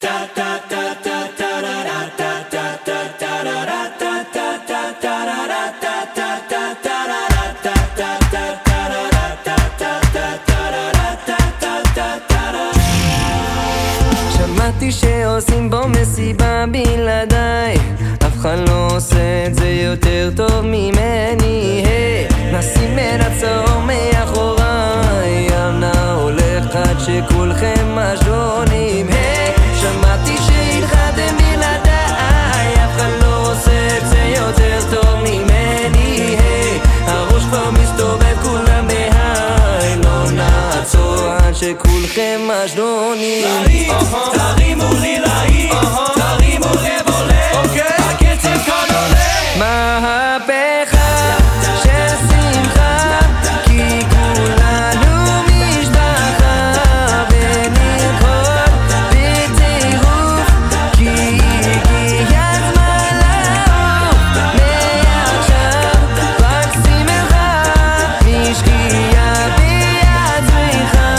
שמעתי שעושים בו מסיבה בלעדיי, אף אחד לא עושה את זה יותר טוב ממני. נשים מנצור מאחוריי, אמנה הולך עד שכולכם משונים. שמעתי שהתחלתם בלעדיי, אף אחד לא עושה את זה יותר טוב ממני. הראש כבר מסתובב כולם בהיי, לא נעצור עד שכולכם משונים. תרימו לי להיט, תרימו לב עולה, הקצב כאן עולה. מהפכה של שמחה, כי כולנו משפחה, ונרקוד בטירוף, כי הגיע הזמן לעוף. מעכשיו רק שמחה, משקיעה ביד זריחה,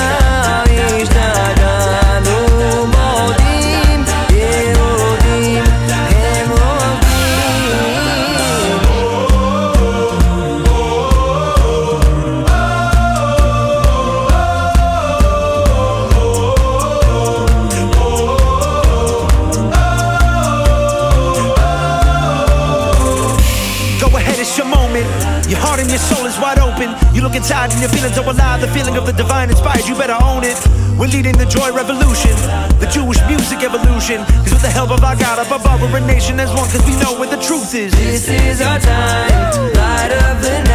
השתגענו מודים, יהודים הם Your heart and your soul is wide open. You look inside and your feelings are alive. The feeling of the divine inspired, you better own it. We're leading the joy revolution, the Jewish music evolution. Cause with the help of our God up above, we're a nation as one. Cause we know where the truth is. This is our time, light of the